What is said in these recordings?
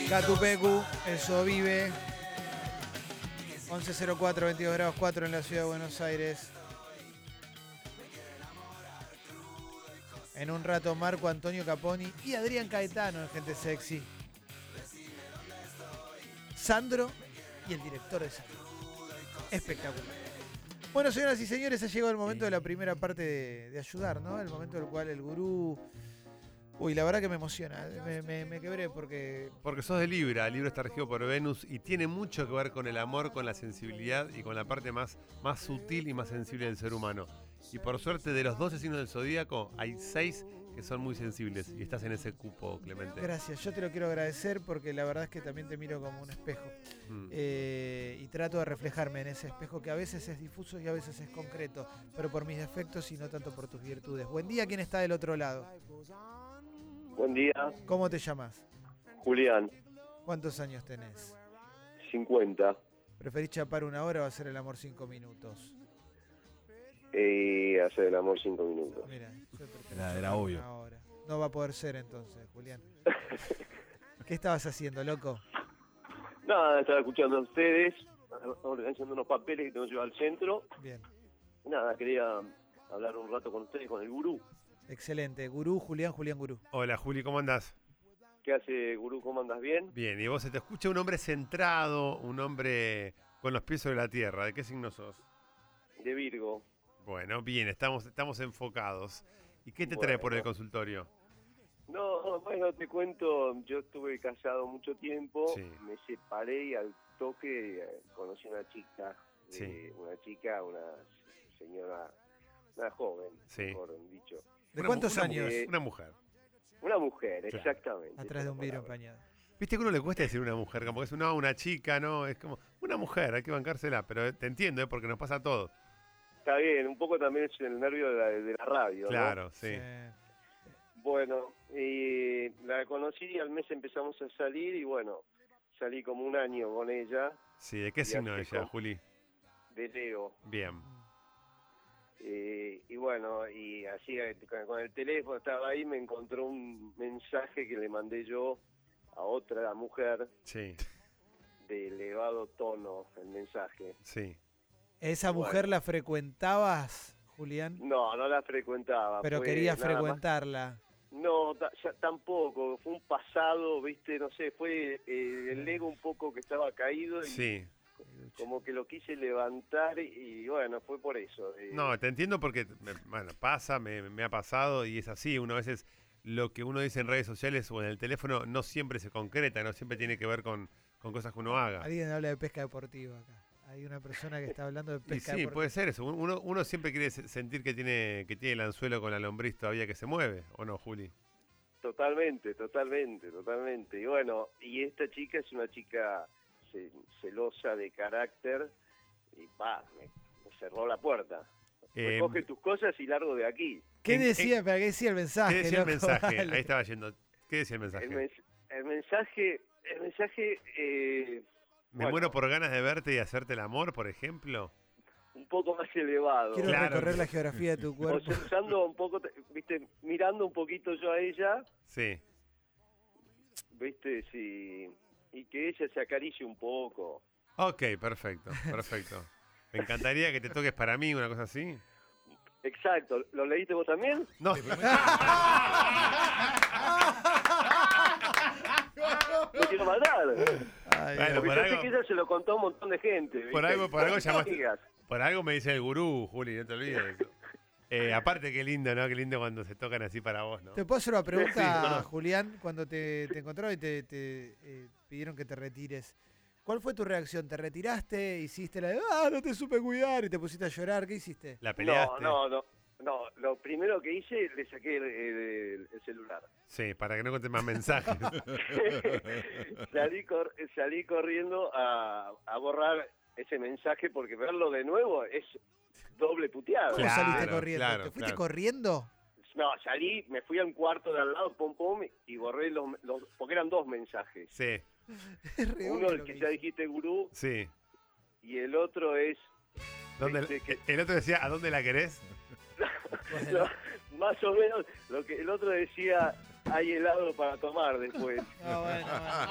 Catupecu, eso vive. 11.04, 22 grados 4 en la ciudad de Buenos Aires. En un rato Marco Antonio Caponi y Adrián Caetano en Gente Sexy. Sandro y el director de Sandro. Espectacular. Bueno, señoras y señores, ha llegado el momento de la primera parte de ayudar, ¿no? El momento en el cual el gurú... Uy, la verdad que me emociona. Me quebré porque... Porque sos de Libra. Libra está regido por Venus y tiene mucho que ver con el amor, con la sensibilidad y con la parte más sutil y más sensible del ser humano. Y por suerte, de los 12 signos del zodíaco, hay 6 que son muy sensibles. Y estás en ese cupo, Clemente. Gracias, yo te lo quiero agradecer porque la verdad es que también te miro como un espejo. Y trato de reflejarme en ese espejo que a veces es difuso y a veces es concreto, pero por mis defectos y no tanto por tus virtudes. Buen día, ¿quién está del otro lado? Buen día, ¿Cómo te llamas? Julián, ¿Cuántos años tenés? 50. ¿Preferís chapar una hora o hacer el amor 5 minutos? Hacer el amor 5 minutos. Mira, yo prefiero Era obvio. una hora. No va a poder ser entonces, Julián. ¿Qué estabas haciendo, loco? Nada, estaba escuchando a ustedes, organizando unos papeles que tengo que llevar al centro. Bien, Nada, quería hablar un rato con ustedes, con el gurú. excelente. Gurú, Julián Gurú. Hola, Juli, ¿cómo andás? ¿Qué hace, gurú? ¿Cómo andas? ¿Bien? Bien, y vos se te escucha un hombre centrado, un hombre con los pies sobre la tierra. ¿De qué signo sos? De Virgo. Bueno, bien, estamos enfocados. ¿Y qué te trae por el consultorio? No, bueno, te cuento, yo estuve casado mucho tiempo, Sí. me separé y al toque conocí una chica, Sí. una señora, una joven, Sí. mejor dicho. ¿De cuántos una años? mujer, una mujer. Una mujer, Claro. exactamente. Atrás de un esa vidrio palabra. empañado. Viste que a uno le cuesta decir una mujer, como que es una chica, ¿no? Es como una mujer, hay que bancársela, pero te entiendo, ¿eh? Porque nos pasa a todos. Está bien, un poco también es el nervio de la radio, Claro, sí. ¿no? Bueno, y la conocí y al mes empezamos a salir y bueno, salí como un año con ella, Sí, ¿de qué Y signo así ella, como- Juli? de Leo. Bien. Y bueno, y así con el teléfono estaba ahí, me encontró un mensaje que le mandé yo a otra mujer Sí, de elevado tono, el mensaje. sí. ¿Esa mujer la frecuentabas, Julián? No, no la frecuentaba. Pero fue quería nada más. frecuentarla. No, ya tampoco, fue un pasado, viste, no sé, fue el ego un poco que estaba caído y Sí. como que lo quise levantar y bueno, fue por eso. No, te entiendo porque, bueno, me ha pasado y es así. Uno a veces lo que uno dice en redes sociales o en el teléfono no siempre se concreta, no siempre tiene que ver con cosas que uno haga. Alguien habla de pesca deportiva acá. Hay una persona que está hablando de Y pesca sí, deportiva. puede ser eso. Uno siempre quiere sentir que tiene el anzuelo con la lombriz todavía que se mueve, ¿o no, Juli? Totalmente. Y bueno, y esta chica es una chica celosa de carácter y me cerró la puerta. Recoge tus cosas y largo de aquí. ¿Qué decía? ¿Para qué decía el mensaje? ¿Qué decía el loco? mensaje? Dale. Ahí estaba yendo. ¿Qué decía el mensaje? El mensaje, Me bueno, muero por ganas de verte y hacerte el amor, por ejemplo. un poco más elevado. Quiero Claro. recorrer la geografía de tu cuerpo. Observando un poco, viste, mirando un poquito yo a ella, Sí. viste, sí, y que ella se acaricie un poco. Ok, perfecto. Me encantaría que te toques para mí, una cosa así. Exacto, ¿lo leíste vos también? No, Me quiero matar. Ay, Bueno, Porque por yo algo- sé que ella se lo contó a un montón de gente. ¿viste? por algo llamaste. Amigas. Por algo me dice el gurú, Juli, no te olvides. Aparte, qué lindo, ¿no? Qué lindo cuando se tocan así para vos, ¿no? ¿Te puedo hacer una pregunta, Sí, no. Julián? Cuando te encontraron y te pidieron que te retires, ¿cuál fue tu reacción? ¿Te retiraste? ¿Hiciste la de, no te supe cuidar y te pusiste a llorar? ¿Qué hiciste? ¿La peleaste? No. Lo primero que hice, le saqué el celular. Sí, para que no contes más mensajes. salí corriendo a borrar ese mensaje porque verlo de nuevo es doble puteado. ¿Cómo Claro, saliste corriendo? claro, ¿Te fuiste claro. corriendo? No, salí, me fui a un cuarto de al lado, pum, y borré los porque eran dos mensajes. Sí, Es re Uno obvio el lo que que ya hice. dijiste, gurú, sí. y el otro es... ¿Dónde, que- el otro decía, ¿a dónde la querés? no, más o menos, el otro decía, hay helado para tomar después. No, bueno.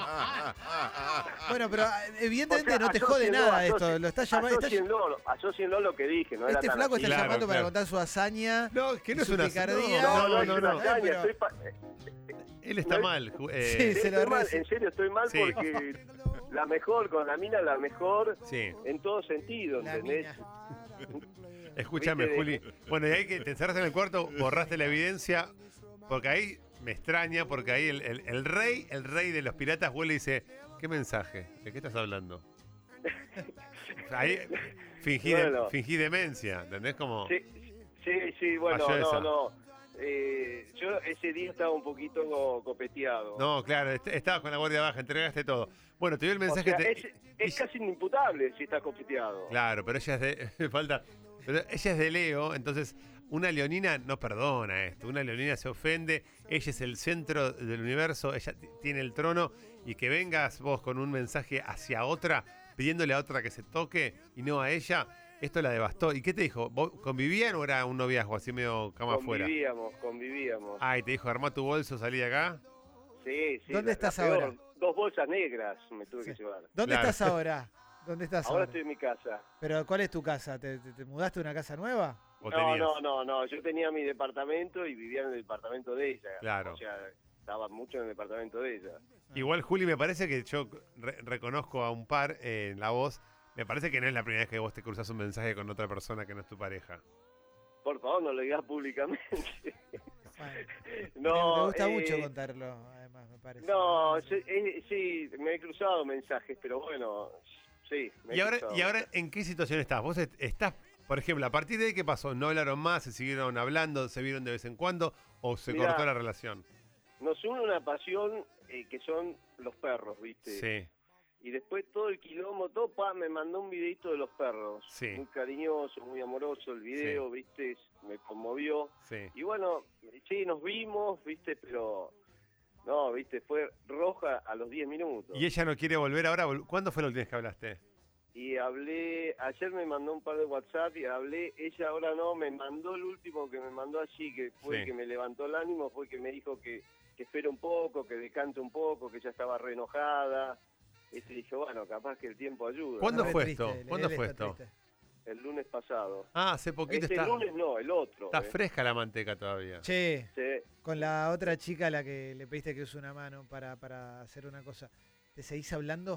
Bueno, pero evidentemente O sea, no te jode nada esto. Lo está llamando. Asócienlo lo que dije, no era Este tan flaco así. está Claro, llamando para claro. contar su hazaña. No, que no es Su una picardía. No, es no, una no. hazaña, Pero- Él está No, mal. Sí, se lo estoy mal, rece. en serio estoy mal Sí. porque la mejor, con la mina la mejor Sí. en todo sentido, La ¿entendés? mina. Escúchame, Viste, Juli. Bueno, y ahí que te encerraste en el cuarto, borraste la evidencia, porque ahí me extraña, porque ahí el rey de los piratas vuelve y dice, ¿qué mensaje? ¿De qué estás hablando? Ahí Bueno. fingí demencia, ¿entendés? Como, Sí, bueno, Falló esa. no. Yo ese día estaba un poquito copeteado. no, claro, estabas con la guardia baja, entregaste todo. Bueno, te dio el O mensaje. sea, es casi inimputable si está copeteado. Claro, pero ella es de. Falta. Pero ella es de Leo, entonces una leonina no perdona esto. Una leonina se ofende, ella es el centro del universo, ella tiene el trono, y que vengas vos con un mensaje hacia otra, pidiéndole a otra que se toque y no a ella, esto la devastó. ¿Y qué te dijo? ¿Vos convivían o era un noviazgo así medio cama afuera? Convivíamos. Ah, y te dijo, armá tu bolso, salí de acá. Sí. ¿Dónde estás peor, ahora? 2 bolsas negras me tuve Sí. que llevar. ¿Dónde Claro. estás ahora? ¿Dónde estás Ahora ahora? estoy en mi casa. ¿Pero cuál es tu casa? ¿Te mudaste a una casa nueva? ¿O No, tenías? no. Yo tenía mi departamento y vivía en el departamento de ella. Claro. O sea, estaba mucho en el departamento de ella. Igual, Juli, me parece que yo reconozco a un par en la voz. Me parece que no es la primera vez que vos te cruzas un mensaje con otra persona que no es tu pareja. Por favor, no lo digas públicamente. Bueno, No, me gusta mucho contarlo, además, me parece. No, sí, me he cruzado mensajes, pero bueno, sí. me he cruzado. ¿Y ahora en qué situación estás? ¿Vos estás, por ejemplo, a partir de ahí qué pasó? ¿No hablaron más? ¿Se siguieron hablando? ¿Se vieron de vez en cuando? ¿O se Mirá, cortó la relación? Nos une una pasión que son los perros, ¿viste? Sí, Y después todo el quilombo, me mandó un videito de los perros. Sí. Muy cariñoso, muy amoroso el video, ¿viste? Me conmovió. sí. Y bueno, sí, nos vimos, ¿viste? Pero, no, ¿viste? Fue roja a los 10 minutos. ¿Y ella no quiere volver ahora? ¿Cuándo fue la última vez que hablaste? Y hablé, ayer me mandó un par de WhatsApp y hablé, ella ahora no, me mandó el último que me mandó allí, que fue Sí. el que me levantó el ánimo, fue que me dijo que espere un poco, que descanse un poco, que ya estaba re enojada. Y dije, bueno, capaz que el tiempo ayuda. ¿Cuándo Está re fue triste, esto? él ¿Cuándo está fue esto? triste. El lunes pasado. Ah, hace poquito Este está. lunes no, el otro. Está fresca la manteca todavía. Che, Sí. con la otra chica a la que le pediste que use una mano para hacer una cosa, ¿te seguís hablando?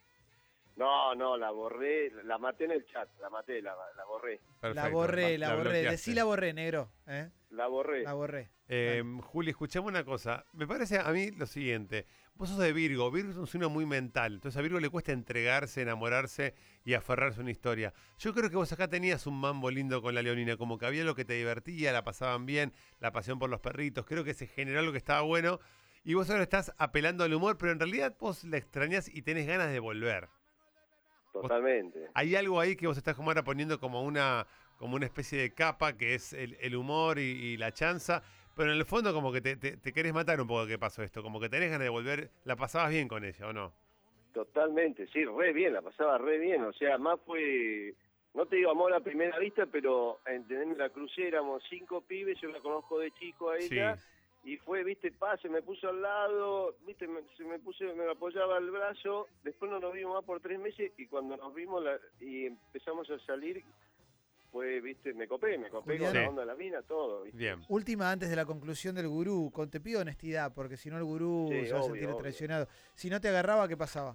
No, la borré, la maté en el chat, la borré. Perfecto, La borré. bloqueaste. Decí la borré, negro. La borré. La borré. Juli, escuchame una cosa. Me parece a mí lo siguiente. Vos sos de Virgo. Virgo es un signo muy mental. Entonces a Virgo le cuesta entregarse, enamorarse y aferrarse a una historia. Yo creo que vos acá tenías un mambo lindo con la leonina. Como que había lo que te divertía, la pasaban bien, la pasión por los perritos. Creo que se generó algo que estaba bueno. Y vos ahora estás apelando al humor, pero en realidad vos la extrañás y tenés ganas de volver. Totalmente. Hay algo ahí que vos estás como ahora poniendo como una especie de capa que es el humor y la chanza, pero en el fondo como que te querés matar un poco de qué pasó esto, como que tenés ganas de volver, la pasabas bien con ella, ¿o no? Totalmente, sí, re bien, la pasaba re bien. O sea, más fue, no te digo amor a primera vista, pero entendeme, la crucé, éramos 5 pibes, yo la conozco de chico a ella. Sí. Y fue, viste, se me puso al lado, viste, me apoyaba el brazo, después no nos vimos más por 3 meses y cuando nos vimos y empezamos a salir, fue, viste, me copé con Julián. la onda de la mina, todo, viste. Bien. Última antes de la conclusión del gurú, te pido honestidad, porque si no el gurú Sí, se va a obvio, sentir obvio. traicionado. Si no te agarraba, ¿qué pasaba?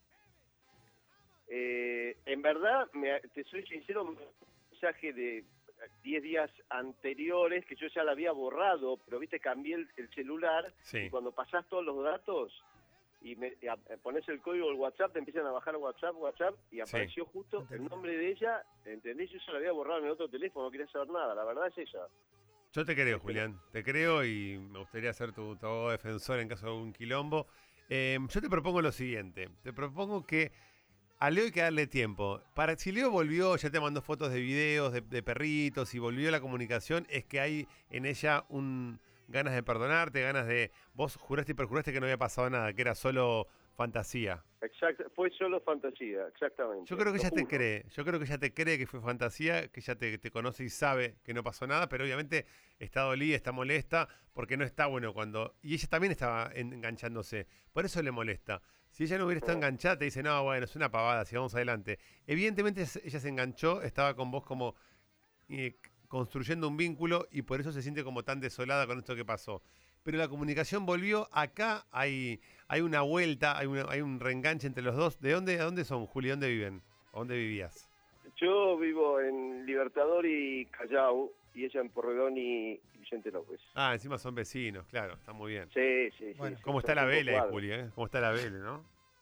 En verdad, te soy sincero, un mensaje de 10 días anteriores que yo ya la había borrado, pero viste, cambié el celular Sí. y cuando pasás todos los datos y pones el código del WhatsApp, te empiezan a bajar WhatsApp y apareció justo Entendí. el nombre de ella, ¿entendés? Yo ya la había borrado en el otro teléfono, no quería saber nada, la verdad es ella. Yo te creo, Julián, te creo y me gustaría ser tu abogado defensor en caso de algún quilombo. Yo te propongo lo siguiente, te propongo que a Leo hay que darle tiempo. Si Leo volvió, ya te mandó fotos de videos, de perritos y volvió la comunicación, es que hay en ella ganas de perdonarte, ganas de... Vos juraste y perjuraste que no había pasado nada, que era solo fantasía. Exacto, fue solo fantasía, exactamente. Yo creo que Lo ella te juro. cree, yo creo que ella te cree que fue fantasía, que ella te conoce y sabe que no pasó nada, pero obviamente está dolida, está molesta, porque no está bueno cuando... Y ella también estaba enganchándose, por eso le molesta. Si ella no hubiera estado enganchada, te dice, no, bueno, es una pavada, si vamos adelante. Evidentemente ella se enganchó, estaba con vos como construyendo un vínculo y por eso se siente como tan desolada con esto que pasó. Pero la comunicación volvió, acá hay una vuelta, hay un reenganche entre los dos. ¿De dónde, a dónde son, Juli? ¿Dónde viven? ¿A dónde vivías? Yo vivo en Libertador y Callao, y ella en Porredón y Vicente López. Ah, encima son vecinos, claro, está muy bien. Sí. Bueno, sí, ¿Cómo son está la 5 Vélez, cuadras. Juli? ¿Cómo está la Vélez, no?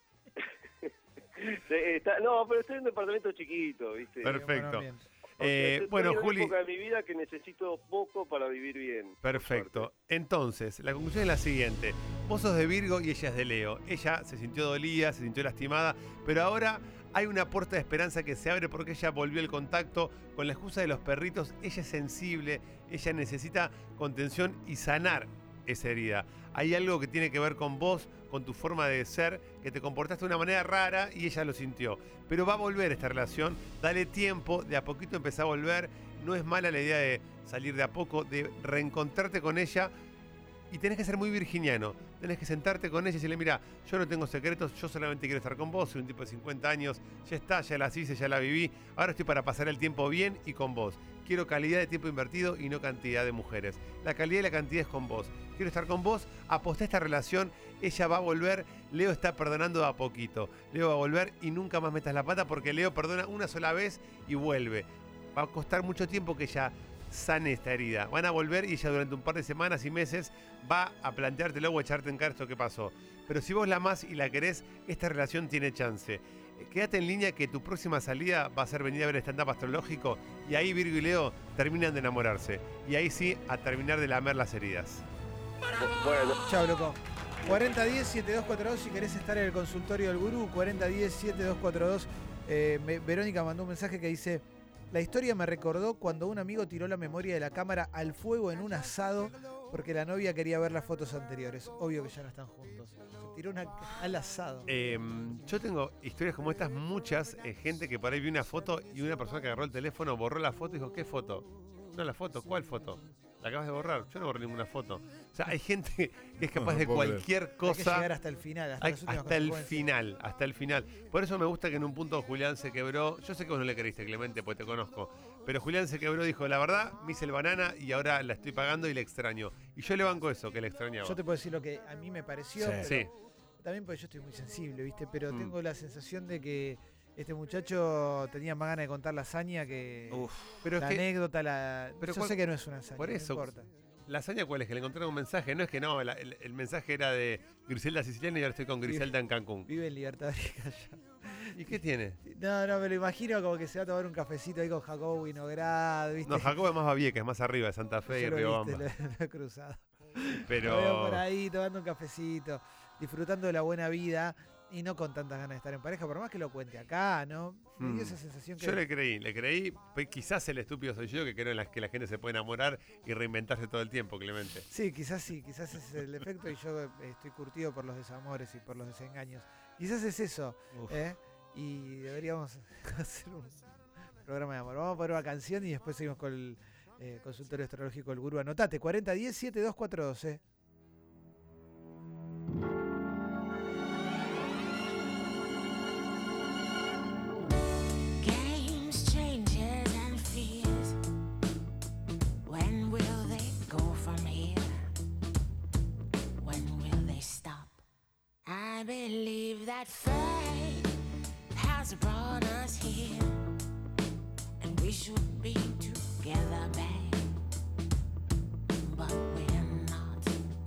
Sí, no, pero estoy en un departamento chiquito, ¿viste? Perfecto. Bien. Estoy Bueno, en una Juli. época de mi vida que necesito poco para vivir bien. por Perfecto. suerte. Entonces, la conclusión es la siguiente. Vos sos de Virgo y ella es de Leo. Ella se sintió dolida, se sintió lastimada, pero ahora hay una puerta de esperanza que se abre porque ella volvió el contacto con la excusa de los perritos. Ella es sensible, ella necesita contención y sanar esa herida. Hay algo que tiene que ver con vos, con tu forma de ser, que te comportaste de una manera rara y ella lo sintió. Pero va a volver esta relación, dale tiempo, de a poquito empezá a volver. No es mala la idea de salir de a poco, de reencontrarte con ella. Y tenés que ser muy virginiano. Tenés que sentarte con ella y decirle, mira, yo no tengo secretos, yo solamente quiero estar con vos, soy un tipo de 50 años, ya está, ya las hice, ya la viví, ahora estoy para pasar el tiempo bien y con vos. Quiero calidad de tiempo invertido y no cantidad de mujeres. La calidad y la cantidad es con vos. Quiero estar con vos, aposté a esta relación, ella va a volver, Leo está perdonando de a poquito. Leo va a volver y nunca más metas la pata porque Leo perdona una sola vez y vuelve. Va a costar mucho tiempo que ella sane esta herida. Van a volver y ella durante un par de semanas y meses va a planteártelo o a echarte en cara esto que pasó. Pero si vos la amás y la querés, esta relación tiene chance. Quédate en línea que tu próxima salida va a ser venir a ver stand-up astrológico y ahí Virgo y Leo terminan de enamorarse. Y ahí sí, a terminar de lamer las heridas. Bueno, Chao, loco. 4010-7242 si querés estar en el consultorio del gurú. 4010-7242. Verónica mandó un mensaje que dice: la historia me recordó cuando un amigo tiró la memoria de la cámara al fuego en un asado porque la novia quería ver las fotos anteriores. Obvio que ya no están juntos. Se tiró al asado. Yo tengo historias como estas, muchas. Gente que por ahí vio una foto y una persona que agarró el teléfono, borró la foto y dijo, ¿qué foto? No, la foto, ¿cuál foto? La acabas de borrar, yo no borré ninguna foto. O sea, hay gente que es capaz de cualquier Hay que cosa. llegar hasta el final, hasta las últimas Hasta el consecuencias. final, hasta el final. Por eso me gusta que en un punto Julián se quebró. Yo sé que vos no le creíste, Clemente, porque te conozco. Pero Julián se quebró, dijo, la verdad, me hice el banana y ahora la estoy pagando y la extraño. Y yo le banco eso, que la extrañaba. Yo te puedo decir lo que a mí me pareció. Sí. Pero Sí. también porque yo estoy muy sensible, ¿viste? Pero Mm. tengo la sensación de que este muchacho tenía más ganas de contar la hazaña que Pero la es que anécdota. pero Yo cuál- sé que no es una hazaña, por eso, no importa. la hazaña cuál es, que le encontraron un mensaje. No es que no, el mensaje era de Griselda Siciliana y ahora estoy con Griselda en Cancún. Vive en Libertador y Callao. ¿Y qué tiene? No, me lo imagino como que se va a tomar un cafecito ahí con Jacobo Winograd, ¿viste? No, Jacobo es más Babieca, es más arriba de Santa Fe y Yo lo Riobamba. he cruzado. Pero Lo veo por ahí tomando un cafecito, disfrutando de la buena vida y no con tantas ganas de estar en pareja, por más que lo cuente acá, ¿no? Me dio esa sensación que... yo le creí. Quizás el estúpido soy yo, que creo que la gente se puede enamorar y reinventarse todo el tiempo, Clemente. Sí, quizás ese es el efecto y yo estoy curtido por los desamores y por los desengaños. Quizás es eso, Uf. ¿eh? Y deberíamos hacer un programa de amor. Vamos a poner una canción y después seguimos con el consultorio astrológico del gurú. Anotate, 4010-7242, ¿eh? Games, changes, and fears. When will they go from here? When will they stop? I believe that fate has brought us here, and we should be together, babe. But we're not.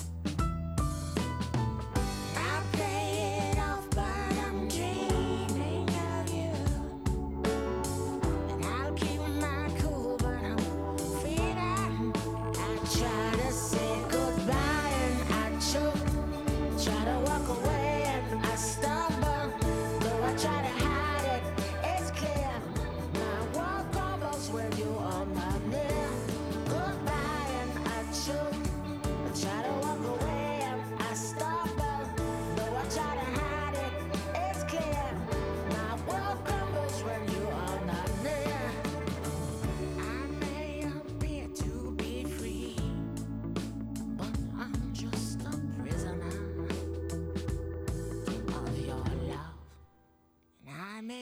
I play it off, but I'm dreaming of you. And I'll keep my cool, but I'm feeling. I try to say goodbye and I choke. Try to walk away and I stumble.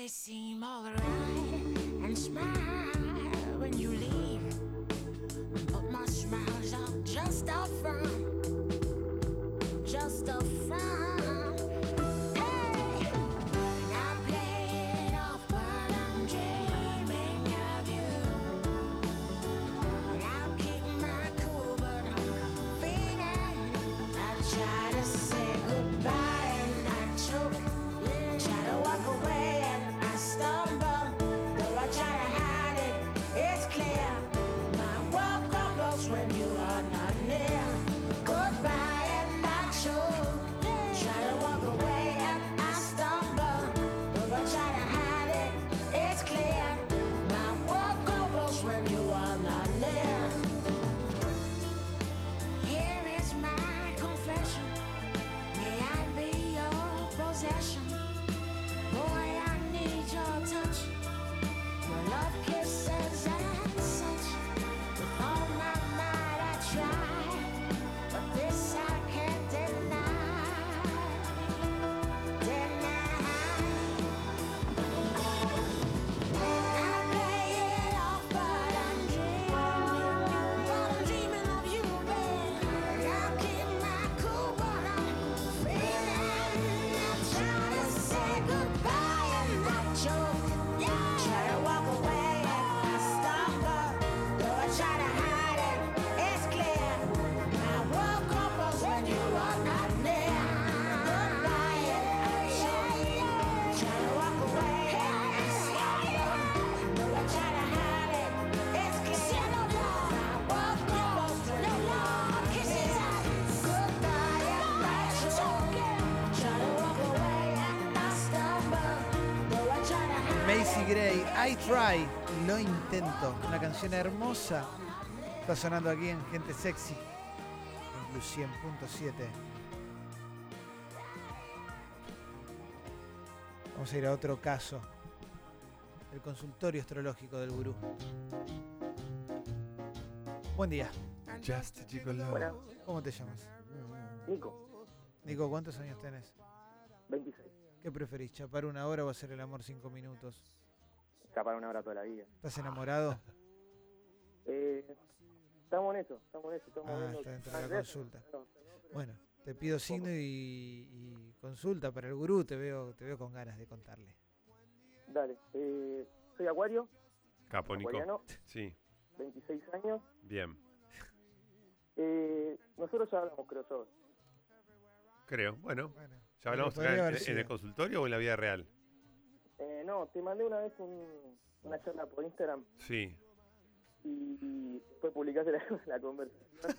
they seem alright and smile when you leave. But my smiles are just a front, just a front. Hey, and I play it off, but I'm dreaming of you. And I'll keep my cool, but I'm feeling. I try to say goodbye and I choke, try to walk away and I stumble. Though I try to hide it, it's clear. My world crumbles when you are not near. Goodbye and I choke, try to walk away and I stumble. Though I try to hide it, it's clear. My world crumbles when you are not near. Here is my confession. May I be your possession? Boy, I need your touch, your love kisses and such. With all my might I try, but this I can't deny. I play it off, but I'm dreaming of you, babe. I'll keep my cool, but I'm feeling. I try to say goodbye and I choke, try to walk away and I stumble. Though I try to hide it, it's clear. My world crumbles when you are not near. Goodbye and I choke, try to walk away and I stumble. Though I try to hide it, it's clear. My world crumbles when you are kisses. Goodbye and I choke, try to walk away and I stumble. Though I try to hide Macy Gray, I Try, lo intento. Una canción hermosa. Está sonando aquí en Gente Sexy, en Blue 100.7. Vamos a ir a otro caso. El consultorio astrológico del gurú. Buen día. Just a Gigolo. Buenas, ¿Cómo te llamas? Nico, Nico, ¿cuántos años tenés? 26. ¿Qué preferís, chapar una hora o hacer el amor 5 minutos? Escapar una hora toda la vida. ¿Estás enamorado? Estamos en eso, estamos Ah, viendo. está dentro de la Ah, consulta. no, Bueno, te pido signo y consulta para el gurú. Te veo con ganas de contarle. Dale, soy Acuario, Capo, Nico. acuariano, Sí, 26 años. bien. Nosotros ya hablamos, creo yo. Creo. Bueno, Bueno, ¿ya hablamos podría acá haber en sido. el consultorio o en la vida real? No, te mandé una vez una charla por Instagram Sí. y después publicaste la conversación.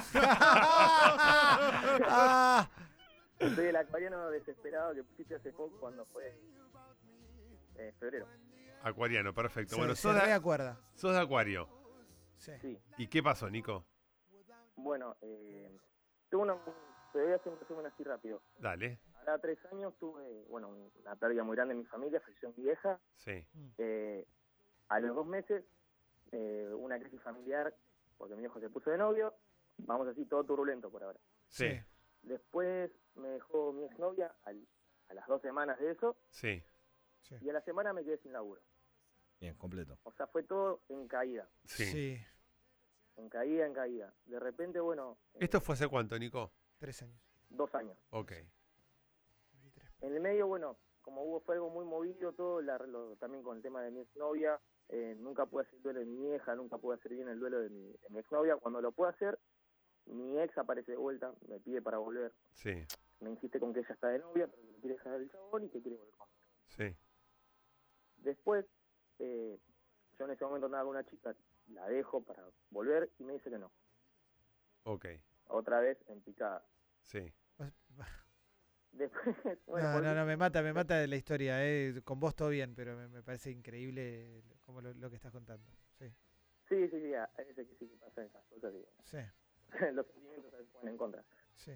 ¡Ah! Soy el acuariano desesperado que pusiste hace poco cuando fue febrero. Acuariano, perfecto. Se, Bueno, se sos de reacuerda. Acuario. Sí. Sí, ¿Y qué pasó, Nico? bueno, tuve te voy a hacer un resumen así rápido. Dale. Ahora 3 años tuve, una pérdida muy grande en mi familia, falleció mi vieja. Sí. A los 2 meses, una crisis familiar, porque mi hijo se puso de novio. Vamos así, todo turbulento por ahora. Sí. Después me dejó mi exnovia a las 2 semanas de eso, Sí. Sí. y a la semana me quedé sin laburo. Bien, completo. O sea, fue todo en caída, Sí. Sí. en caída, en caída. De repente, ¿Esto fue hace cuánto, Nico? 3 años. 2 años. Ok. 23. En el medio, como fue algo muy movido todo, también con el tema de mi exnovia, nunca pude hacer el duelo de mi vieja, nunca pude hacer bien el duelo de mi exnovia. Cuando lo puedo hacer, mi ex aparece de vuelta, me pide para volver. Sí. Me insiste con que ella está de novia, pero que quiere dejar el chabón y que quiere volver conmigo. Sí. Después, yo en ese momento andaba con una chica, la dejo para volver y me dice que no. Ok. Otra vez en picada. Sí. Después, No, me mata la historia. Con vos todo bien, pero me parece increíble como lo que estás contando. Sí. Sí, a veces que sí que pasan esas cosas y Sí. los sentimientos a veces ponen en contra. Sí.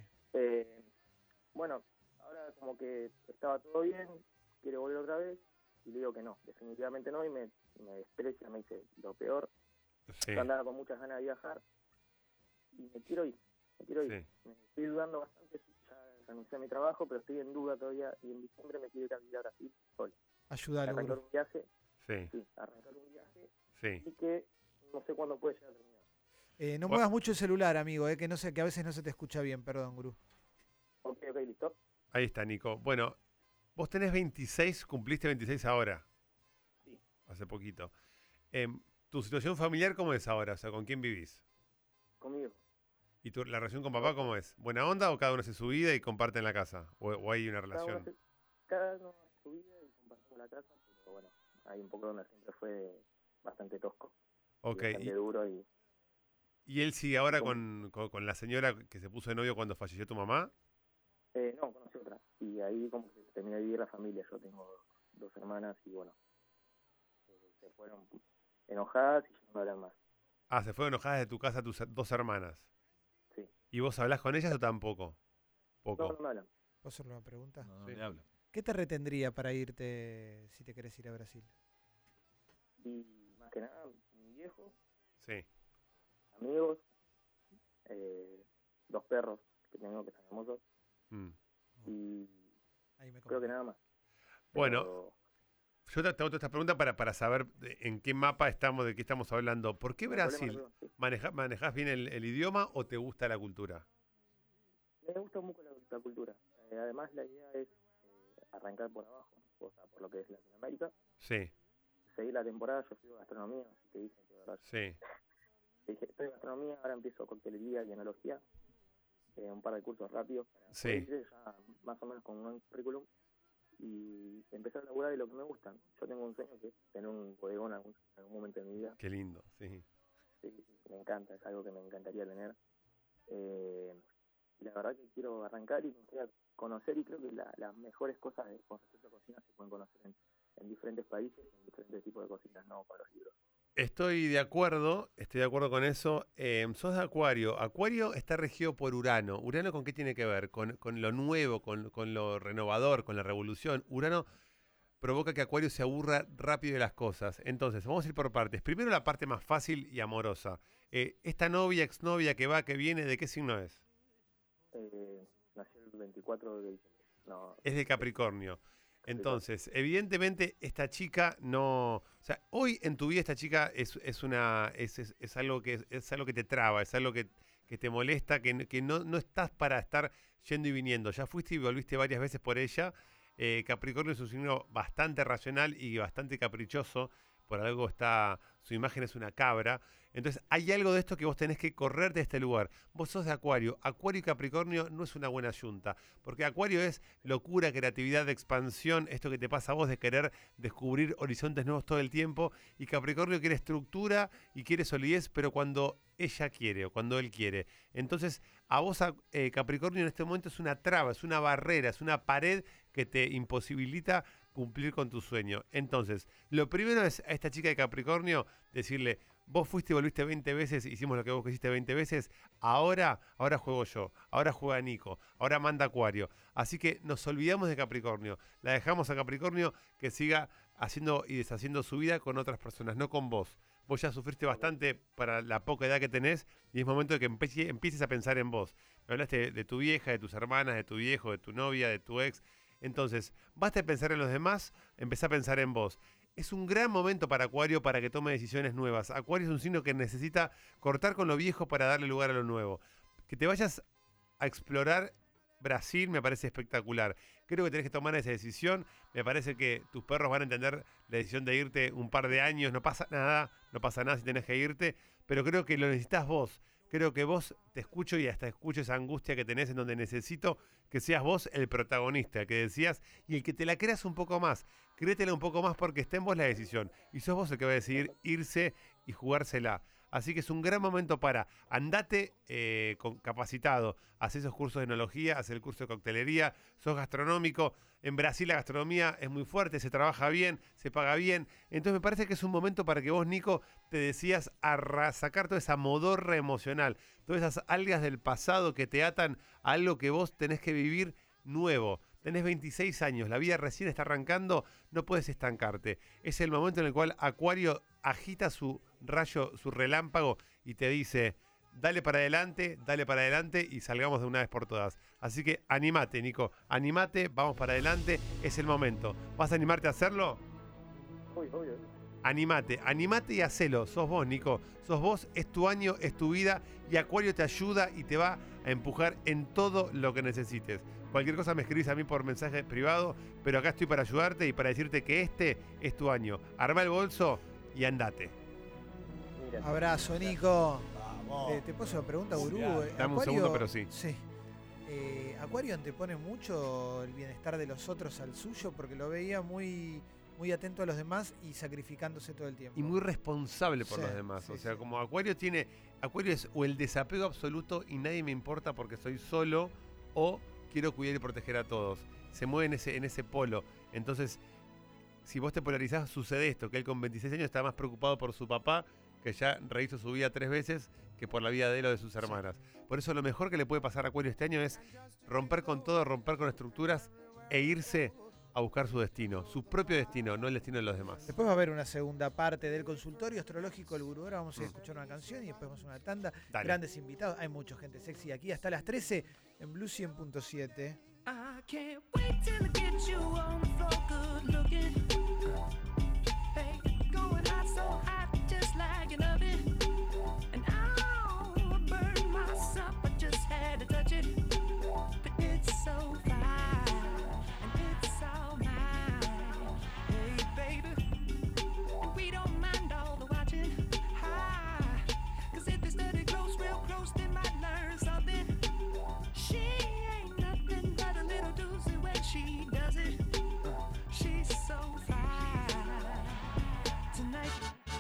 Ahora como que estaba todo bien, quiere volver otra vez, y le digo que no, definitivamente no, y me desprecia, me dice lo peor. Sí. Yo andaba con muchas ganas de viajar, y me quiero ir. Sí. Me estoy dudando bastante, ya renuncié a mi trabajo, pero estoy en duda todavía, y en diciembre me quiero ir a vivir a Brasil solo. Ayúdalo, arrancar Gurú. un viaje, Sí, arrancar un viaje, sí. y que no sé cuándo puede llegar a terminar. No muevas mucho el celular, amigo, que no sé, que a veces no se te escucha bien, perdón, Gurú. Ok, listo. Ahí está, Nico. Bueno, vos tenés 26, cumpliste 26 ahora. Sí. Hace poquito. ¿Tu situación familiar cómo es ahora? O sea, ¿con quién vivís? Conmigo. ¿Y la relación con papá cómo es? ¿Buena onda o cada uno hace su vida y comparten la casa? ¿O hay una relación? Cada uno hace su vida y compartimos la casa, pero bueno, hay un poco donde siempre fue bastante tosco. Ok. Y bastante duro y... ¿Y él sigue ahora con la señora que se puso de novio cuando falleció tu mamá? no, conocí otra. Y ahí como que se terminó de dividir la familia. Yo tengo 2 hermanas y bueno, se fueron enojadas y ya no hablan más. Ah, se fueron enojadas de tu casa tus 2 hermanas. Sí. ¿Y vos hablás con ellas o tampoco? Poco. No me hablan. ¿Puedo hacerle una pregunta? No, Sí. le hablo. ¿Qué te retendría para irte si te querés ir a Brasil? Y más que nada, mi viejo, Sí. amigos, 2 perros que tengo que están hermosos Mm. y Ahí me creo que convenció. nada más. Bueno, Pero, yo te hago esta pregunta para saber en qué mapa estamos, de qué estamos hablando. ¿Por qué no hay problema, Brasil? no, sí. ¿Manejás bien el idioma o te gusta la cultura? Me gusta mucho la cultura. Además, la idea es arrancar por abajo, o sea, por lo que es Latinoamérica. Sí, Seguir la temporada, yo estudio gastronomía, así que dicen que verdad. sí. Dije, estoy en gastronomía, ahora empiezo coctelería y enología. Un par de cursos rápidos para Sí. poder ir ya más o menos con un buen currículum y empezar a laburar de lo que me gusta. Yo tengo un sueño que es tener un bodegón en algún momento de mi vida. Qué lindo, sí. Sí, me encanta, es algo que me encantaría tener. Y la verdad que quiero arrancar y me gustaría conocer, y creo que las mejores cosas con respecto a cocina se pueden conocer en diferentes países, en diferentes tipos de cocinas, no con los libros. Estoy de acuerdo con eso. Sos de Acuario. Acuario está regido por Urano. ¿Urano con qué tiene que ver? Con lo nuevo, con lo renovador, con la revolución. Urano provoca que Acuario se aburra rápido de las cosas. Entonces, vamos a ir por partes. Primero la parte más fácil y amorosa. Esta novia, exnovia que va, que viene, ¿de qué signo es? Nació el 24 de diciembre. No, Es de Capricornio. Entonces, evidentemente, esta chica no... O sea, hoy en tu vida esta chica es algo que te traba, es algo que te molesta, que no estás para estar yendo y viniendo. Ya fuiste y volviste varias veces por ella. Capricornio es un signo bastante racional y bastante caprichoso. Por algo su imagen es una cabra. Entonces hay algo de esto que vos tenés que correr de este lugar. Vos sos de Acuario. Acuario y Capricornio no es una buena yunta. Porque Acuario es locura, creatividad, expansión. Esto que te pasa a vos de querer descubrir horizontes nuevos todo el tiempo. Y Capricornio quiere estructura y quiere solidez, pero cuando ella quiere o cuando él quiere. Entonces a vos, Capricornio, en este momento es una traba, es una barrera, es una pared que te imposibilita cumplir con tu sueño. Entonces, lo primero es a esta chica de Capricornio decirle: vos fuiste y volviste 20 veces, hicimos lo que vos quisiste 20 veces, ahora juego yo, ahora juega Nico, ahora manda Acuario. Así que nos olvidamos de Capricornio, la dejamos a Capricornio que siga haciendo y deshaciendo su vida con otras personas, no con vos. Vos ya sufriste bastante para la poca edad que tenés y es momento de que empieces a pensar en vos. Me hablaste de tu vieja, de tus hermanas, de tu viejo, de tu novia, de tu ex. Entonces, basta de pensar en los demás, empezá a pensar en vos. Es un gran momento para Acuario para que tome decisiones nuevas. Acuario es un signo que necesita cortar con lo viejo para darle lugar a lo nuevo. Que te vayas a explorar Brasil me parece espectacular. Creo que tenés que tomar esa decisión. Me parece que tus perros van a entender la decisión de irte un par de años. No pasa nada si tenés que irte, pero creo que lo necesitas vos. Creo que vos te escucho y hasta escucho esa angustia que tenés en donde necesito que seas vos el protagonista, que decías, y el que te la creas un poco más. Créetela un poco más porque está en vos la decisión. Y sos vos el que va a decidir irse y jugársela. Así que es un gran momento para andate capacitado. Haz esos cursos de enología, haz el curso de coctelería, sos gastronómico. En Brasil la gastronomía es muy fuerte, se trabaja bien, se paga bien. Entonces me parece que es un momento para que vos, Nico, te decías a sacar toda esa modorra emocional, todas esas algas del pasado que te atan a algo que vos tenés que vivir nuevo. Tenés 26 años, la vida recién está arrancando, no puedes estancarte. Es el momento en el cual Acuario agita su rayo, su relámpago y te dice: dale para adelante y salgamos de una vez por todas. Así que animate, Nico, animate, vamos para adelante, es el momento. ¿Vas a animarte a hacerlo? Obvio. Animate y hacelo. Sos vos, Nico. Sos vos, es tu año, es tu vida y Acuario te ayuda y te va a empujar en todo lo que necesites. Cualquier cosa me escribís a mí por mensaje privado, pero acá estoy para ayudarte y para decirte que este es tu año. Armá el bolso y andate. Mira. Abrazo, Nico. Vamos. ¿Te puedo hacer una pregunta, Gurú? Dame un segundo, pero sí. Sí. ¿Acuario antepone mucho el bienestar de los otros al suyo? Porque lo veía muy atento a los demás y sacrificándose todo el tiempo. Y muy responsable por Sí, los demás. sí, O sea, sí. como Acuario es o el desapego absoluto y nadie me importa porque soy solo, o quiero cuidar y proteger a todos. Se mueve en ese polo. Entonces, si vos te polarizás, sucede esto, que él con 26 años está más preocupado por su papá, que ya rehizo su vida 3 veces, que por la vida de él o de sus hermanas. Por eso lo mejor que le puede pasar a Acuario este año es romper con todo, romper con estructuras e irse a buscar su destino, su propio destino, no el destino de los demás. Después va a haber una segunda parte del consultorio astrológico del Gurú. Ahora vamos a escuchar una canción y después vamos a una tanda. Dale. Grandes invitados. Hay mucha gente sexy aquí hasta las 13 en Blue 100.7. I can't wait till I get you on the floor, good looking. Hey, going hot, so hot, just like an oven. And I'll burn myself, I just had to touch it. But it's so fine, and it's all mine. Hey, baby, and we don't mind all the watching. Hi, 'cause if they study close, real close, they might learn something. She ain't nothing but a little doozy when she does it. She's so fine tonight.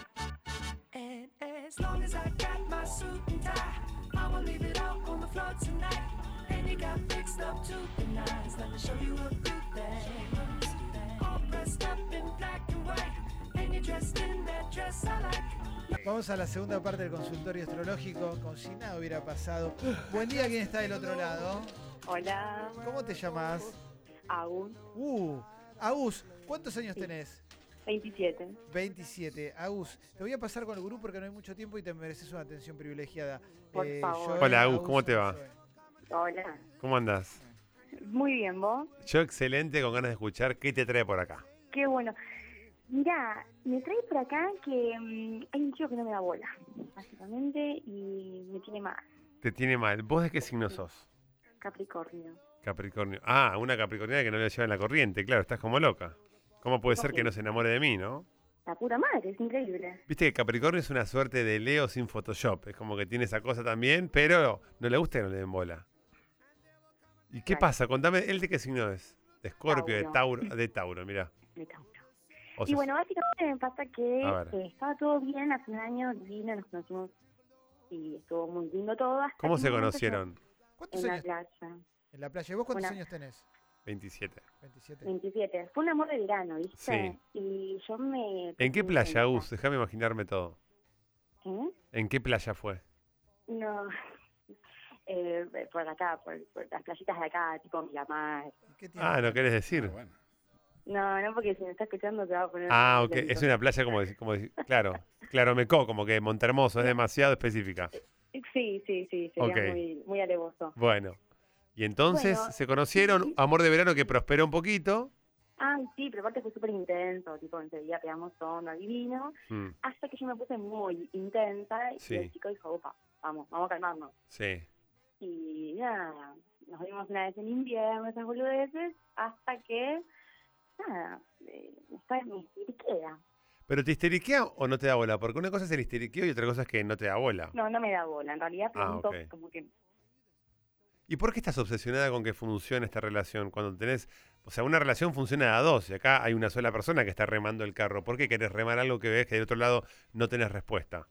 And as long as I got my suit and tie, I will leave it out on the floor tonight. And you got fixed up to the nines. Let me show you a good thing. All dressed up in black and white, and you're dressed in that dress I like. Vamos a la segunda parte del consultorio astrológico, como si nada hubiera pasado. Buen día, ¿quién está del otro lado? Hola, ¿Cómo te llamas? Aún, Agus, ¿cuántos años tenés? 27. 27. Agus, te voy a pasar con el Gurú porque no hay mucho tiempo y te mereces una atención privilegiada. Por favor. Hola, Agus, ¿cómo te va? Joel. Hola. ¿Cómo andás? Muy bien, ¿vos? Yo excelente, con ganas de escuchar qué te trae por acá. Qué bueno. Mirá, me trae por acá que hay un chico que no me da bola, básicamente, y me tiene mal. Te tiene mal. ¿Vos de qué signo sos? Capricornio. Capricornio. Ah, una capricorniana que no le lleva en la corriente, claro, estás como loca. ¿Cómo puede ser que no se enamore de mí, no? La pura madre, es increíble. Viste que Capricornio es una suerte de Leo sin Photoshop. Es como que tiene esa cosa también, pero no le gusta que no le den bola. ¿Y qué Vale. pasa? Contame, ¿él de qué signo es? ¿De Escorpio, de Tauro. Tauro? De Tauro, mirá. Me Tauro. O Y sea, bueno, básicamente me pasa que A ver. estaba todo bien hace un año, divino, nos conocimos y estuvo muy lindo todo. Hasta ¿cómo que se un momento conocieron? ¿Cuántos En la años? playa. En la playa. ¿Y vos cuántos Una- años tenés? 27. 27. 27. Fue un amor de verano, ¿viste? Sí. Y yo me... ¿En qué playa, Agus? Déjame imaginarme todo. ¿Eh? ¿En qué playa fue? No, por acá, por las playitas de acá, tipo Miramar. ¿Y qué tiene? Ah, ¿no querés decir? Bueno. No, porque si me está escuchando te va a poner... Ah, ok. violento. Es una playa claro, Claromecó, como que Montehermoso, es demasiado específica. Sí, sería Ok. muy alevoso. Bueno. Y entonces Bueno, se conocieron, sí. amor de verano que prosperó un poquito. Ay, sí, pero aparte fue súper intenso, tipo, enseguida pegamos onda divino, Mm, hasta que yo me puse muy intensa y Sí. el chico dijo, opa, vamos a calmarnos. sí. Y nada, nos vimos una vez en invierno, esas boludeces, hasta que, nada, me histeriquea. ¿Pero te histeriquea o no te da bola? Porque una cosa es el histeriqueo y otra cosa es que no te da bola. No me da bola, en realidad pregunto ok. como que... ¿Y por qué estás obsesionada con que funcione esta relación? Cuando tenés, o sea, una relación funciona de a dos y acá hay una sola persona que está remando el carro. ¿Por qué querés remar algo que ves que del otro lado no tenés respuesta?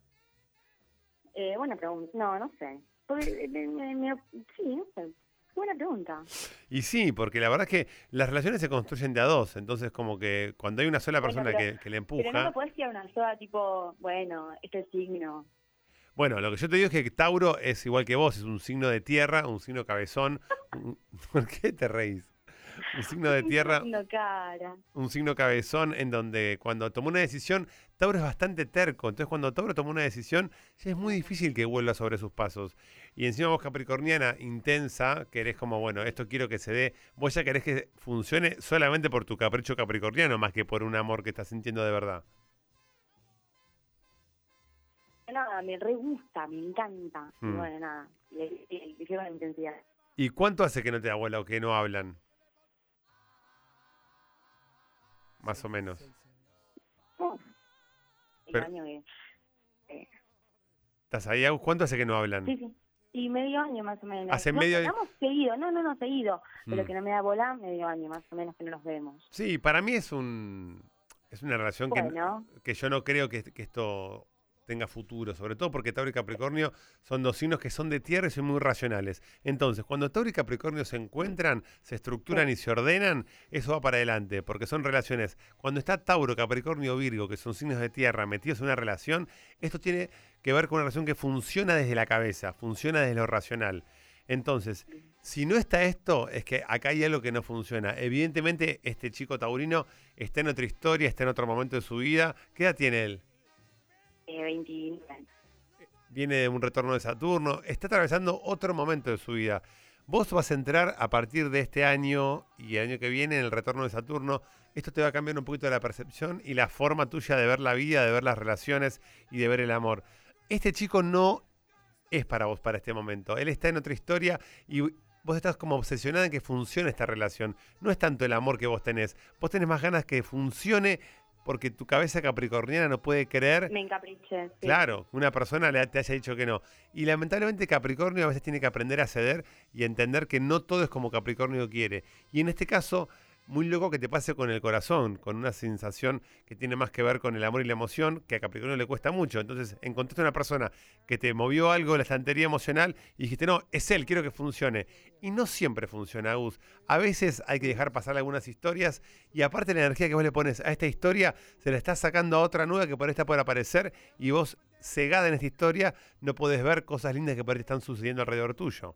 Buena pregunta, no sé. Porque, sí, no sé. Buena pregunta. Y sí, porque la verdad es que las relaciones se construyen de a dos. Entonces, como que cuando hay una sola Bueno, persona pero- que le Pero no empuja. me puedes tirar una soda tipo, bueno, este signo. Bueno, lo que yo te digo es que Tauro es igual que vos, es un signo de tierra, un signo cabezón. ¿Por qué te reís? Un signo de tierra, No, cara. un signo cabezón, en donde cuando tomó una decisión, Tauro es bastante terco. Entonces, cuando Tauro tomó una decisión, ya es muy difícil que vuelva sobre sus pasos. Y encima vos, capricorniana, intensa, querés como, bueno, esto quiero que se dé. Vos ya querés que funcione solamente por tu capricho capricorniano, más que por un amor que estás sintiendo de verdad. Nada, me re gusta, me encanta. Y Mm. bueno, nada, le hicieron la intensidad. ¿Y cuánto hace que no te da bola o que no hablan? Más o menos. El Pero- año que... ¿Estás ahí, Agus? ¿Cuánto hace que no hablan? Sí, sí. Y medio año más o menos. Hace no, medio año. Estamos seguido, no, seguido. Pero Mm. que no me da bola, medio año más o menos que no nos vemos. Sí, para mí es una relación Bueno, que yo no creo que esto tenga futuro, sobre todo porque Tauro y Capricornio son dos signos que son de tierra y son muy racionales. Entonces, cuando Tauro y Capricornio se encuentran, se estructuran y se ordenan, eso va para adelante, porque son relaciones. Cuando está Tauro, Capricornio, Virgo, que son signos de tierra metidos en una relación, esto tiene que ver con una relación que funciona desde la cabeza, funciona desde lo racional. Entonces, si no está esto, es que acá hay algo que no funciona. Evidentemente, este chico taurino está en otra historia, está en otro momento de su vida. ¿Qué edad tiene él? 29 años. Viene de un retorno de Saturno, está atravesando otro momento de su vida. Vos vas a entrar a partir de este año y el año que viene en el retorno de Saturno. Esto te va a cambiar un poquito la percepción y la forma tuya de ver la vida, de ver las relaciones y de ver el amor. Este chico no es para vos para este momento. Él está en otra historia y vos estás como obsesionada en que funcione esta relación. No es tanto el amor que vos tenés. Vos tenés más ganas que funcione porque tu cabeza capricorniana no puede creer. Me encapriché. Sí. Claro, una persona te haya dicho que no. Y lamentablemente Capricornio a veces tiene que aprender a ceder y a entender que no todo es como Capricornio quiere. Y en este caso, muy loco que te pase con el corazón, con una sensación que tiene más que ver con el amor y la emoción, que a Capricornio le cuesta mucho. Entonces, encontraste una persona que te movió algo en la estantería emocional y dijiste, no, es él, quiero que funcione. Y no siempre funciona, Agus. A veces hay que dejar pasar algunas historias y aparte la energía que vos le pones a esta historia, se la estás sacando a otra nueva que por ahí está por aparecer y vos, cegada en esta historia, no podés ver cosas lindas que por ahí están sucediendo alrededor tuyo.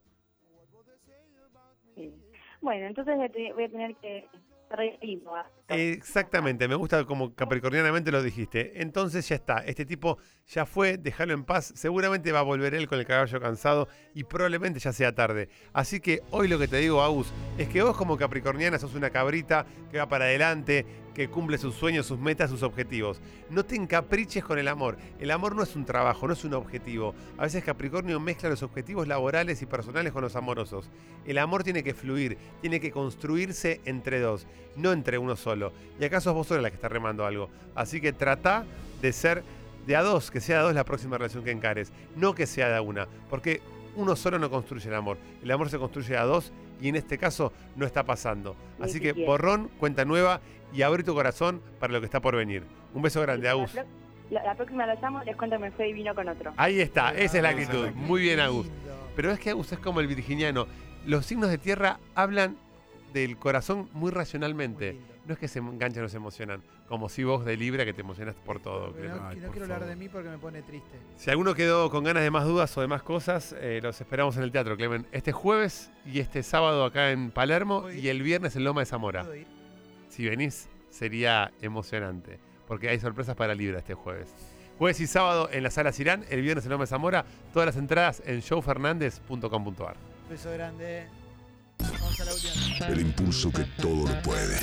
Sí. Bueno, entonces voy a tener que reírlo. Exactamente, me gusta como capricornianamente lo dijiste. Entonces ya está, este tipo ya fue, déjalo en paz. Seguramente va a volver él con el caballo cansado y probablemente ya sea tarde. Así que hoy lo que te digo, Agus, es que vos como capricorniana sos una cabrita que va para adelante, que cumple sus sueños, sus metas, sus objetivos. No te encapriches con el amor. El amor no es un trabajo, no es un objetivo. A veces Capricornio mezcla los objetivos laborales y personales con los amorosos. El amor tiene que fluir, tiene que construirse entre dos, no entre uno solo. Y acá sos vos sola la que está remando algo. Así que trata de ser de a dos, que sea de a dos la próxima relación que encares, no que sea de a una. Porque uno solo no construye el amor. El amor se construye a dos y en este caso no está pasando. Así que borrón, cuenta nueva y abre tu corazón para lo que está por venir. Un beso grande, Agus. La próxima lo llamo, les cuento que me fue y vino con otro. Ahí está, esa es la actitud. Qué Muy bien, Agus. lindo. Pero es que Agus es como el virginiano. Los signos de tierra hablan del corazón muy racionalmente. Muy lindo. No es que se enganchan o se emocionan, como si vos de Libra que te emocionas por todo. Pero Clemen. no, Ay, no por quiero hablar de favor. mí porque me pone triste. Si alguno quedó con ganas de más dudas o de más cosas, los esperamos en el teatro, Clemen. Este jueves y este sábado acá en Palermo ¿Puedo ir? y el viernes en Loma de Zamora. ¿Puedo ir? Si venís, sería emocionante, porque hay sorpresas para Libra este jueves. Jueves y sábado en la Sala Cirán, el viernes en Loma de Zamora. Todas las entradas en showfernandez.com.ar. Beso grande. Vamos a la última. El impulso que todo lo puede.